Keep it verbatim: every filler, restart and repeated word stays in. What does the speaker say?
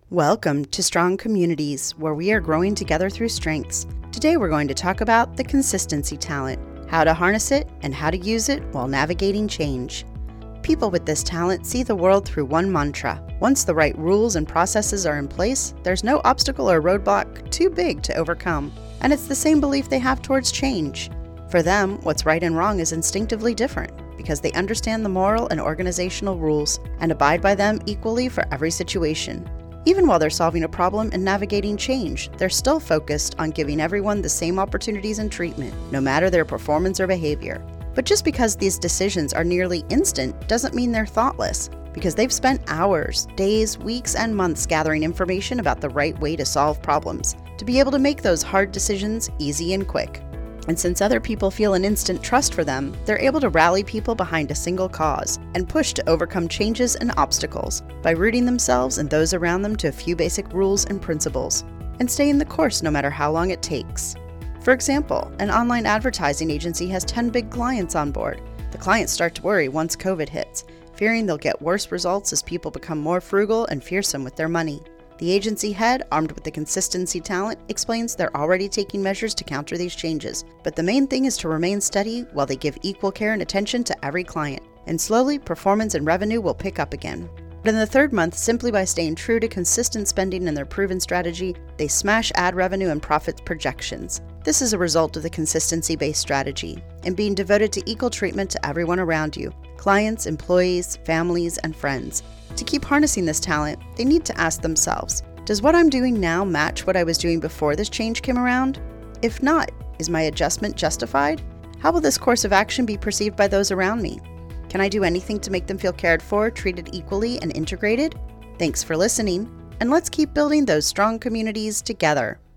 Welcome to Strong Communities, where we are growing together through strengths. Today we're going to talk about the consistency talent, how to harness it, and how to use it while navigating change. People with this talent see the world through one mantra. Once the right rules and processes are in place, there's no obstacle or roadblock too big to overcome. And it's the same belief they have towards change. For them, what's right and wrong is instinctively different, because they understand the moral and organizational rules and abide by them equally for every situation. Even while they're solving a problem and navigating change, they're still focused on giving everyone the same opportunities and treatment, no matter their performance or behavior. But just because these decisions are nearly instant doesn't mean they're thoughtless, because they've spent hours, days, weeks, and months gathering information about the right way to solve problems, to be able to make those hard decisions easy and quick. And since other people feel an instant trust for them, they're able to rally people behind a single cause and push to overcome changes and obstacles by rooting themselves and those around them to a few basic rules and principles, and stay in the course no matter how long it takes. For example, an online advertising agency has ten big clients on board. The clients start to worry once COVID hits, fearing they'll get worse results as people become more frugal and fearsome with their money. The agency head, armed with the consistency talent, explains they're already taking measures to counter these changes, but the main thing is to remain steady while they give equal care and attention to every client, and slowly performance and revenue will pick up again. But in the third month, simply by staying true to consistent spending and their proven strategy, they smash ad revenue and profit projections. This is a result of the consistency-based strategy and being devoted to equal treatment to everyone around you, clients, employees, families, and friends. To keep harnessing this talent, they need to ask themselves, does what I'm doing now match what I was doing before this change came around? If not, is my adjustment justified? How will this course of action be perceived by those around me? Can I do anything to make them feel cared for, treated equally, and integrated? Thanks for listening, and let's keep building those strong communities together.